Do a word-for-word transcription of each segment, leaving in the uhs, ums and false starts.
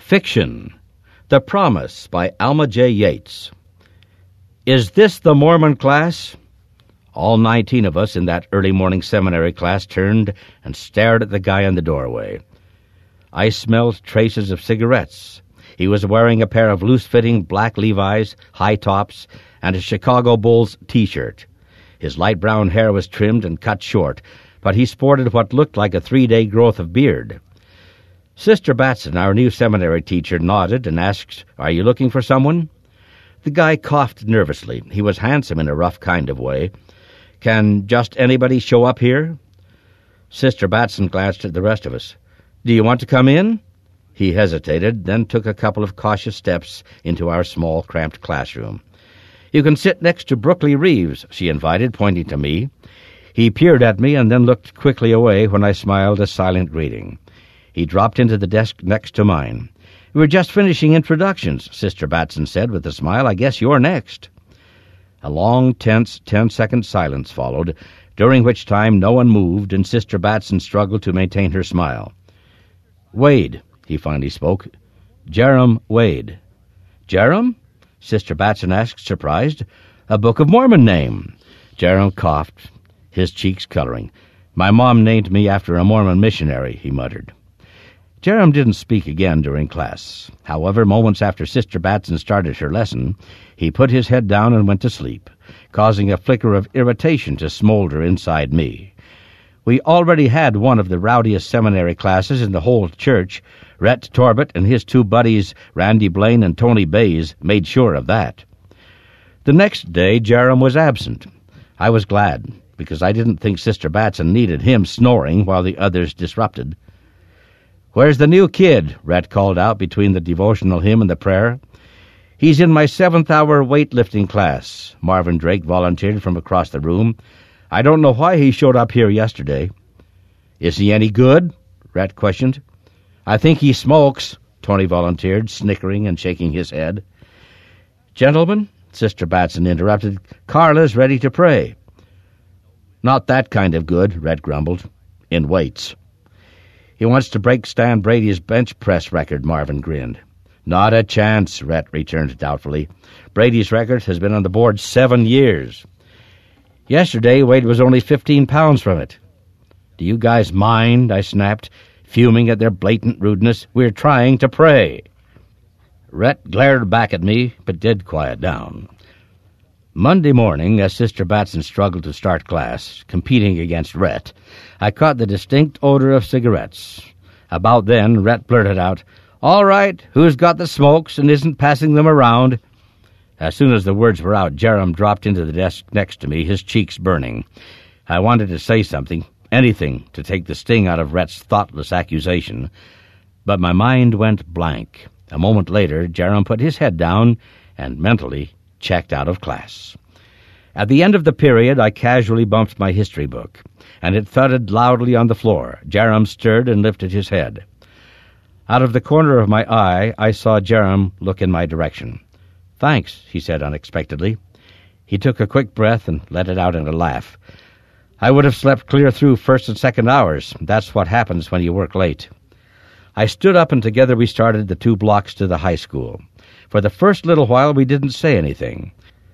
Fiction. The Promise by Alma J. Yates. Is this the Mormon class? All nineteen of us in that early morning seminary class turned and stared at the guy in the doorway. I smelled traces of cigarettes. He was wearing a pair of loose-fitting black Levi's, high tops, and a Chicago Bulls T-shirt. His light brown hair was trimmed and cut short, but he sported what looked like a three-day growth of beard. Sister Batson, our new seminary teacher, nodded and asked, "Are you looking for someone?" The guy coughed nervously. He was handsome in a rough kind of way. "Can just anybody show up here?" Sister Batson glanced at the rest of us. "Do you want to come in?" He hesitated, then took a couple of cautious steps into our small, cramped classroom. "You can sit next to Brookley Reeves," she invited, pointing to me. He peered at me and then looked quickly away when I smiled a silent greeting. He dropped into the desk next to mine. "We're just finishing introductions," Sister Batson said with a smile. "I guess you're next." A long, tense, ten-second silence followed, during which time no one moved, and Sister Batson struggled to maintain her smile. "Wade," he finally spoke. "Jerram Wade." "Jerram?" Sister Batson asked, surprised. "A Book of Mormon name." Jerram coughed, his cheeks coloring. "My mom named me after a Mormon missionary," he muttered. Jerram didn't speak again during class. However, moments after Sister Batson started her lesson, he put his head down and went to sleep, causing a flicker of irritation to smolder inside me. We already had one of the rowdiest seminary classes in the whole church. Rhett Torbett and his two buddies, Randy Blaine and Tony Bays, made sure of that. The next day, Jerram was absent. I was glad, because I didn't think Sister Batson needed him snoring while the others disrupted. "Where's the new kid?" Rhett called out between the devotional hymn and the prayer. "He's in my seventh-hour weightlifting class," Marvin Drake volunteered from across the room. "I don't know why he showed up here yesterday." "Is he any good?" Rhett questioned. "I think he smokes," Tony volunteered, snickering and shaking his head. "Gentlemen," Sister Batson interrupted, "Carla's ready to pray." "Not that kind of good," Rhett grumbled. "In weights." "He wants to break Stan Brady's bench press record," Marvin grinned. "Not a chance," Rhett returned doubtfully. "Brady's record has been on the board seven years. Yesterday, Wade was only fifteen pounds from it." "Do you guys mind?" I snapped, fuming at their blatant rudeness. "We're trying to pray." Rhett glared back at me, but did quiet down. Monday morning, as Sister Batson struggled to start class, competing against Rhett, I caught the distinct odor of cigarettes. About then, Rhett blurted out, "All right, who's got the smokes and isn't passing them around?" As soon as the words were out, Jerram dropped into the desk next to me, his cheeks burning. I wanted to say something, anything, to take the sting out of Rhett's thoughtless accusation, but my mind went blank. A moment later, Jerram put his head down and mentally checked out of class. At the end of the period, I casually bumped my history book, and it thudded loudly on the floor. Jerram stirred and lifted his head. Out of the corner of my eye, I saw Jerram look in my direction. "Thanks," he said unexpectedly. He took a quick breath and let it out in a laugh. "I would have slept clear through first and second hours. That's what happens when you work late." I stood up, and together we started the two blocks to the high school. For the first little while, we didn't say anything.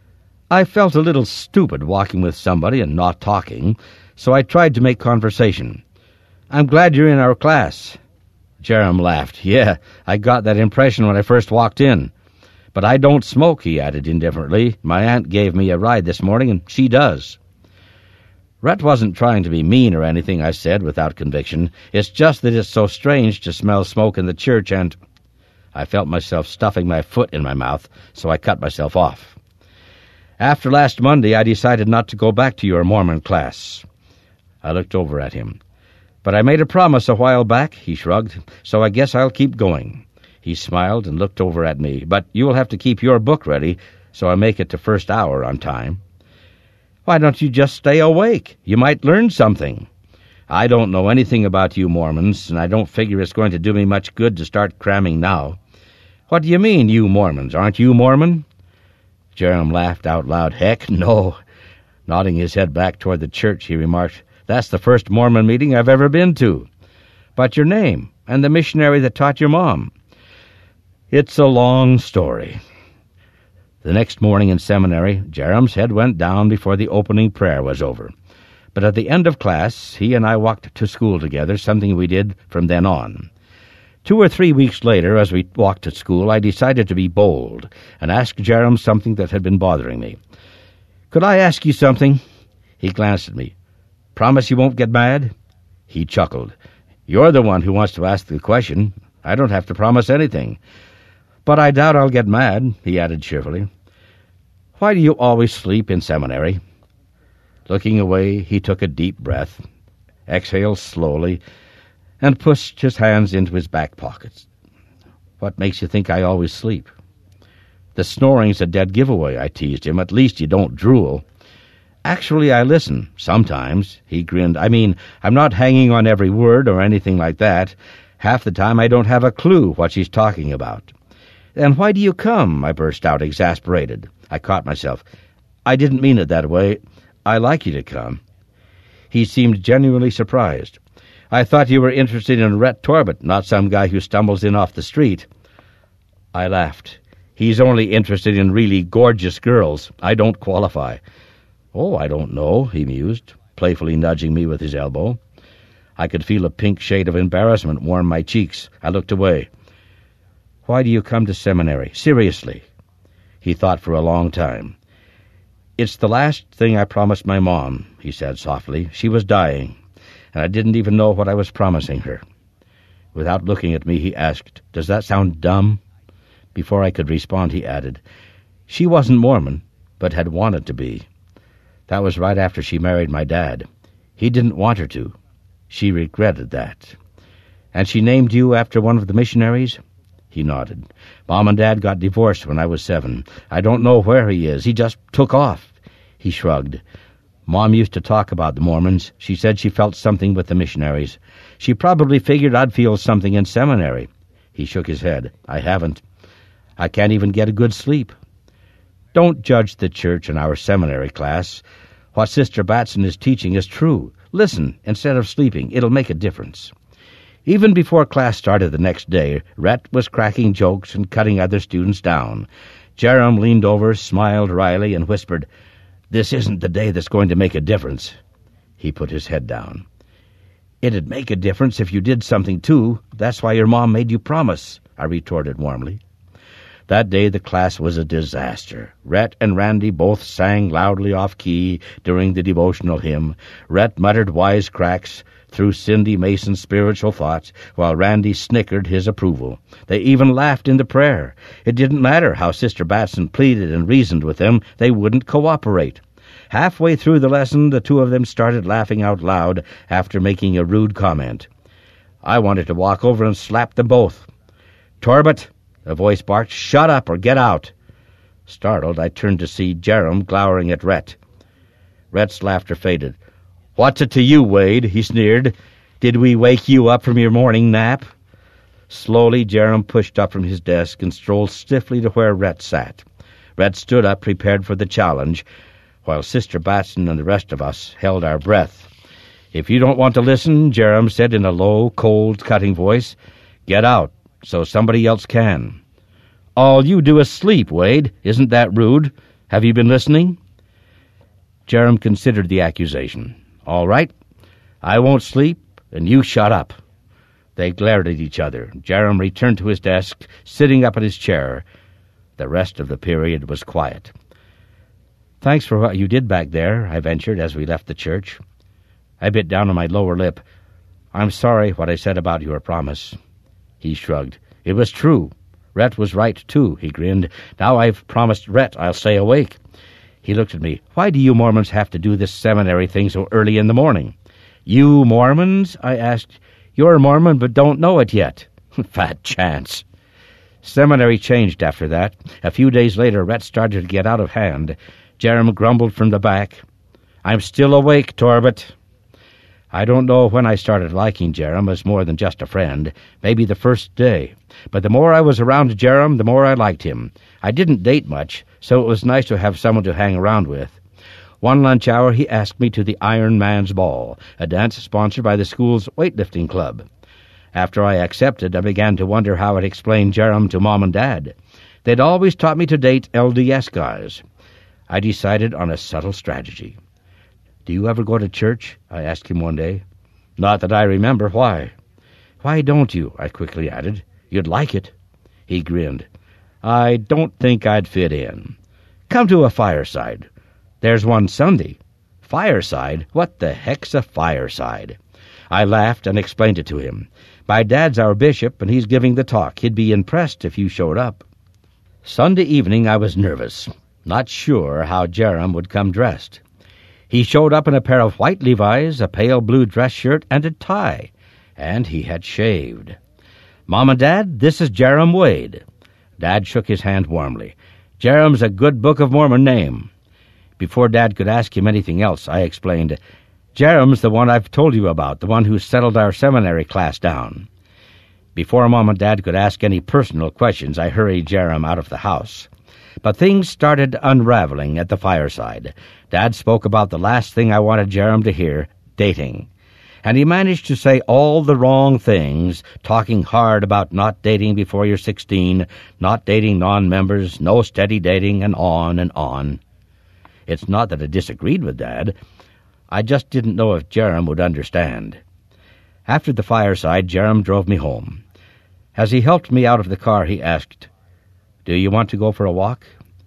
I felt a little stupid walking with somebody and not talking, so I tried to make conversation. "I'm glad you're in our class." Jerram laughed. "Yeah, I got that impression when I first walked in. But I don't smoke," he added indifferently. "My aunt gave me a ride this morning, and she does." Rhett wasn't trying to be mean or anything, I said without conviction. "It's just that it's so strange to smell smoke in the church, and—" I felt myself stuffing my foot in my mouth, so I cut myself off. "After last Monday, I decided not to go back to your Mormon class." I looked over at him. "But I made a promise a while back," he shrugged, "so I guess I'll keep going." He smiled and looked over at me. "But you'll have to keep your book ready, so I make it to first hour on time." "Why don't you just stay awake? You might learn something." "I don't know anything about you Mormons, and I don't figure it's going to do me much good to start cramming now." "What do you mean, you Mormons? Aren't you Mormon?" Jerram laughed out loud. "Heck, no." Nodding his head back toward the church, he remarked, "That's the first Mormon meeting I've ever been to." "But your name, and the missionary that taught your mom?" It's a long story. The next morning in seminary, Jerem's head went down before the opening prayer was over. But at the end of class, he and I walked to school together, something we did from then on. Two or three weeks later, as we walked to school, I decided to be bold and ask Jerem something that had been bothering me. "Could I ask you something?" He glanced at me. "Promise you won't get mad?" He chuckled. "You're the one who wants to ask the question. I don't have to promise anything." "But I doubt I'll get mad," he added cheerfully. "Why do you always sleep in seminary?" Looking away, he took a deep breath, exhaled slowly, and pushed his hands into his back pockets. "What makes you think I always sleep?" "The snoring's a dead giveaway," I teased him. "At least you don't drool." "Actually, I listen, sometimes," he grinned. "I mean, I'm not hanging on every word or anything like that. Half the time I don't have a clue what she's talking about." "Then why do you come?" I burst out, exasperated. I caught myself. "I didn't mean it that way. I like you to come." He seemed genuinely surprised. "I thought you were interested in Rhett Torbett, not some guy who stumbles in off the street." I laughed. "He's only interested in really gorgeous girls. I don't qualify." "Oh, I don't know," he mused, playfully nudging me with his elbow. I could feel a pink shade of embarrassment warm my cheeks. I looked away. "Why do you come to seminary? Seriously?" He thought for a long time. "It's the last thing I promised my mom," he said softly. "She was dying, and I didn't even know what I was promising her." Without looking at me, he asked, "Does that sound dumb?" Before I could respond, he added, "She wasn't Mormon, but had wanted to be. That was right after she married my dad. He didn't want her to. She regretted that." "And she named you after one of the missionaries?" He nodded. "Mom and Dad got divorced when I was seven. I don't know where he is. He just took off." He shrugged. "Mom used to talk about the Mormons. She said she felt something with the missionaries. She probably figured I'd feel something in seminary." He shook his head. "I haven't. I can't even get a good sleep." "Don't judge the church in our seminary class. What Sister Batson is teaching is true. Listen instead of sleeping. It'll make a difference." Even before class started the next day, Rhett was cracking jokes and cutting other students down. Jerem leaned over, smiled wryly, and whispered, "This isn't the day that's going to make a difference." He put his head down. "It'd make a difference if you did something, too. That's why your mom made you promise," I retorted warmly. That day the class was a disaster. Rhett and Randy both sang loudly off-key during the devotional hymn. Rhett muttered wisecracks through Cindy Mason's spiritual thoughts, while Randy snickered his approval. They even laughed in the prayer. It didn't matter how Sister Batson pleaded and reasoned with them. They wouldn't cooperate. Halfway through the lesson, the two of them started laughing out loud after making a rude comment. I wanted to walk over and slap them both. "Torbett," a voice barked, "shut up or get out." Startled, I turned to see Jerem glowering at Rhett. Rhett's laughter faded. "What's it to you, Wade?" he sneered. "Did we wake you up from your morning nap?" Slowly, Jerem pushed up from his desk and strolled stiffly to where Rhett sat. Rhett stood up, prepared for the challenge, while Sister Batson and the rest of us held our breath. "If you don't want to listen," Jerem said in a low, cold, cutting voice, "get out, so somebody else can." "All you do is sleep, Wade. Isn't that rude? Have you been listening?" Jerem considered the accusation. "All right, I won't sleep, and you shut up." They glared at each other. Jerem returned to his desk, sitting up in his chair. The rest of the period was quiet. "Thanks for what you did back there," I ventured as we left the church. I bit down on my lower lip. "I'm sorry what I said about your promise." He shrugged. "It was true. Rhett was right, too," he grinned. "Now I've promised Rhett I'll stay awake." He looked at me. "Why do you Mormons have to do this seminary thing so early in the morning?" "You Mormons?" I asked. "You're a Mormon but don't know it yet." Fat chance. Seminary changed after that. A few days later, Rhett started to get out of hand. Jerem grumbled from the back, "I'm still awake, Torbett." I don't know when I started liking Jerem as more than just a friend, maybe the first day. But the more I was around Jerem, the more I liked him. I didn't date much, so it was nice to have someone to hang around with. One lunch hour, he asked me to the Iron Man's Ball, a dance sponsored by the school's weightlifting club. After I accepted, I began to wonder how I'd explain Jerem to Mom and Dad. They'd always taught me to date L D S guys. I decided on a subtle strategy. "Do you ever go to church?" I asked him one day. "Not that I remember. Why?" "Why don't you?" I quickly added. "You'd like it." He grinned. "I don't think I'd fit in. Come to a fireside. There's one Sunday." "Fireside? What the heck's a fireside?" I laughed and explained it to him. "My dad's our bishop, and he's giving the talk. He'd be impressed if you showed up." Sunday evening I was nervous, not sure how Jerem would come dressed. He showed up in a pair of white Levi's, a pale blue dress shirt, and a tie, and he had shaved. "Mom and Dad, this is Jerem Wade." Dad shook his hand warmly. "Jerem's a good Book of Mormon name." Before Dad could ask him anything else, I explained, "Jerem's the one I've told you about, the one who settled our seminary class down." Before Mom and Dad could ask any personal questions, I hurried Jerem out of the house. But things started unraveling at the fireside. Dad spoke about the last thing I wanted Jerem to hear, dating. And he managed to say all the wrong things, talking hard about not dating before you're sixteen, not dating non-members, no steady dating, and on and on. It's not that I disagreed with Dad. I just didn't know if Jerem would understand. After the fireside, Jerem drove me home. As he helped me out of the car, he asked, "Do you want to go for a walk?"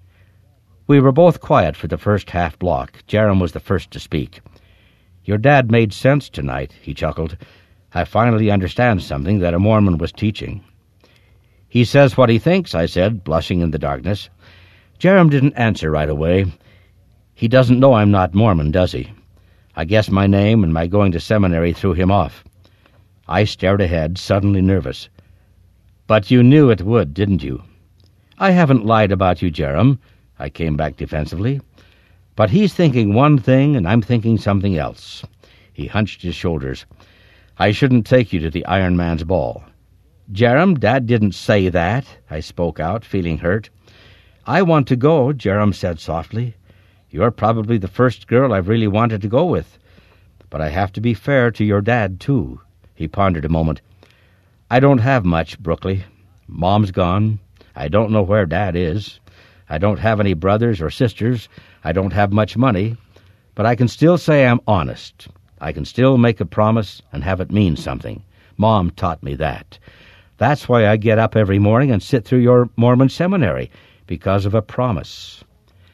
We were both quiet for the first half block. Jerem was the first to speak. "Your dad made sense tonight," he chuckled. "I finally understand something that a Mormon was teaching." "He says what he thinks," I said, blushing in the darkness. Jerem didn't answer right away. He doesn't know I'm not Mormon, does he? I guess my name and my going to seminary threw him off. I stared ahead, suddenly nervous. "But you knew it would, didn't you?" "I haven't lied about you, Jerem," I came back defensively. "But he's thinking one thing and I'm thinking something else." He hunched his shoulders. "I shouldn't take you to the Iron Man's ball." "Jerem, Dad didn't say that," I spoke out, feeling hurt. "I want to go," Jerem said softly. "You're probably the first girl I've really wanted to go with. But I have to be fair to your dad, too." He pondered a moment. "I don't have much, Brookley. Mom's gone. I don't know where Dad is. I don't have any brothers or sisters. I don't have much money. But I can still say I'm honest. I can still make a promise and have it mean something. Mom taught me that. That's why I get up every morning and sit through your Mormon seminary, because of a promise."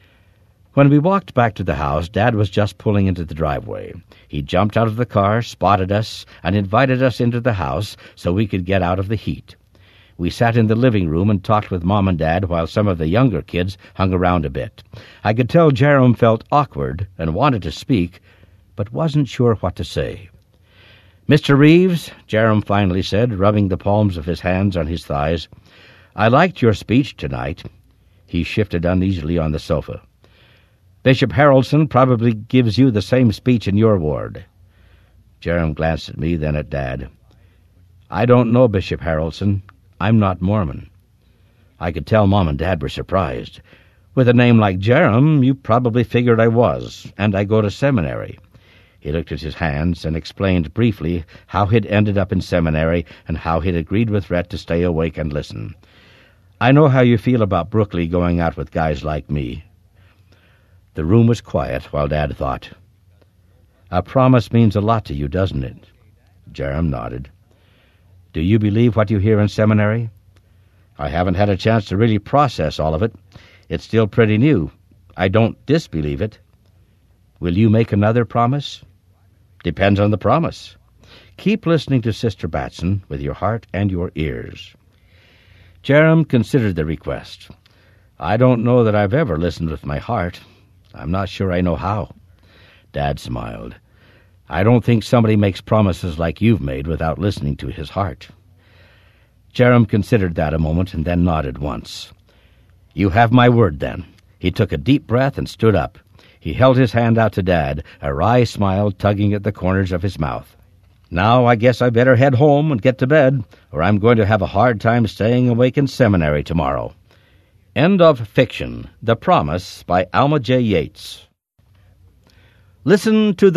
When we walked back to the house, Dad was just pulling into the driveway. He jumped out of the car, spotted us, and invited us into the house so we could get out of the heat. We sat in the living room and talked with Mom and Dad while some of the younger kids hung around a bit. I could tell Jerem felt awkward and wanted to speak, but wasn't sure what to say. "Mister Reeves," Jerem finally said, rubbing the palms of his hands on his thighs, "I liked your speech tonight." He shifted uneasily on the sofa. "Bishop Haraldson probably gives you the same speech in your ward." Jerem glanced at me, then at Dad. "I don't know Bishop Haraldson. I'm not Mormon." I could tell Mom and Dad were surprised. "With a name like Jerem, you probably figured I was, and I go to seminary." He looked at his hands and explained briefly how he'd ended up in seminary and how he'd agreed with Rhett to stay awake and listen. "I know how you feel about Brookley going out with guys like me." The room was quiet while Dad thought. "A promise means a lot to you, doesn't it?" Jerem nodded. "Do you believe what you hear in seminary?" "I haven't had a chance to really process all of it. It's still pretty new. I don't disbelieve it." "Will you make another promise?" "Depends on the promise." "Keep listening to Sister Batson with your heart and your ears." Jerem considered the request. "I don't know that I've ever listened with my heart. I'm not sure I know how." Dad smiled. "I don't think somebody makes promises like you've made without listening to his heart." Jerem considered that a moment and then nodded once. "You have my word, then." He took a deep breath and stood up. He held his hand out to Dad, a wry smile tugging at the corners of his mouth. "Now I guess I better head home and get to bed, or I'm going to have a hard time staying awake in seminary tomorrow." End of fiction. The Promise by Alma J. Yates. Listen to the